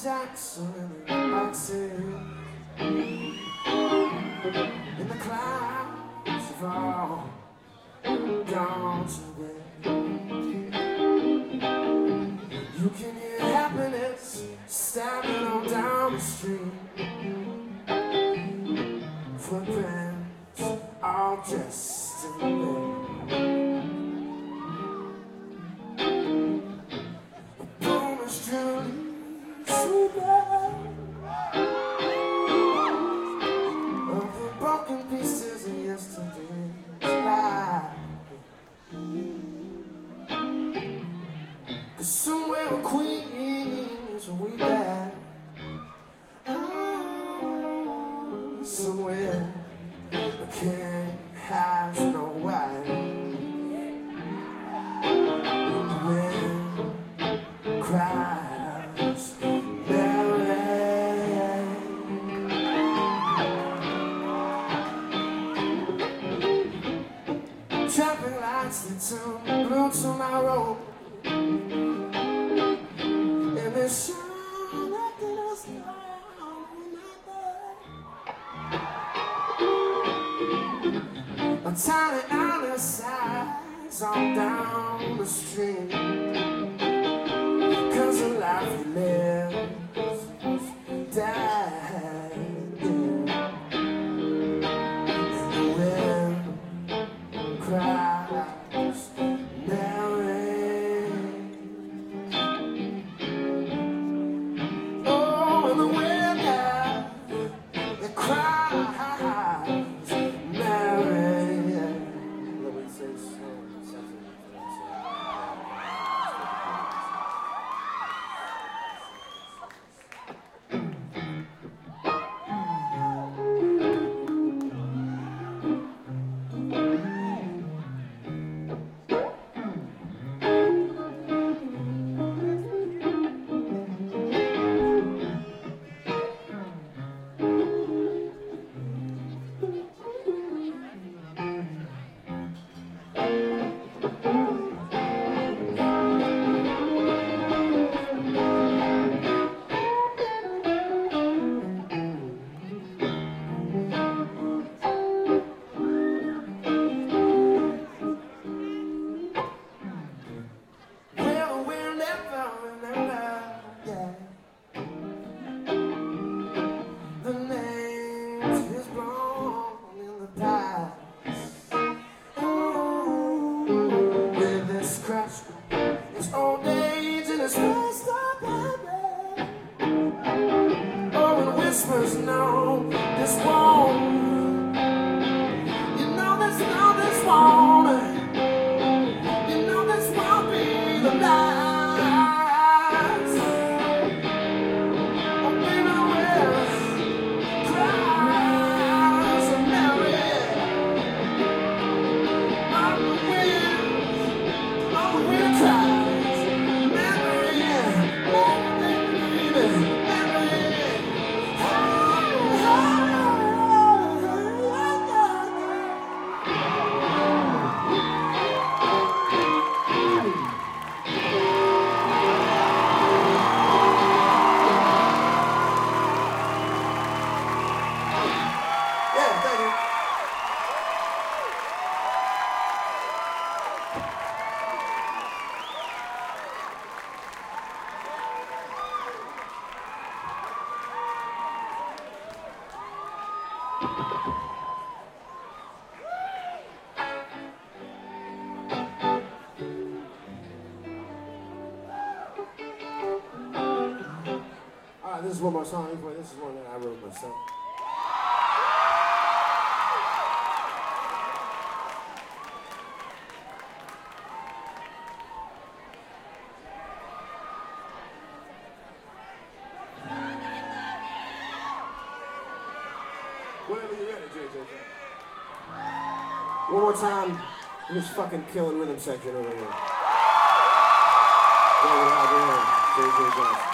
Jackson in the backseat, and the clouds fall down today. You can hear happiness stabbing on down the street. Footprints all just in vain. The bone is truly sweeter of the broken pieces of yesterday's life. 'Cause somewhere a queen is way back. Somewhere a king has no wife. The wind cries Mary. Traffic lights that turn blue to my road, and they shine like in a star. A tiny island sides on down the stream, 'cause the life we live died in. The wind cries Mary. Oh, and the wind it cries Mary. It's old age and it's messed up, baby. Oh, and whispers know this won't. You know this won't. You know this won't be the last. Oh, baby, the wind cries of Mary. Oh, the wind cries Mary. Alright, this is one more song. This is one that I wrote myself. Whenever you're ready, JJ. One more time, this fucking killing rhythm section over here. JJ Johnson.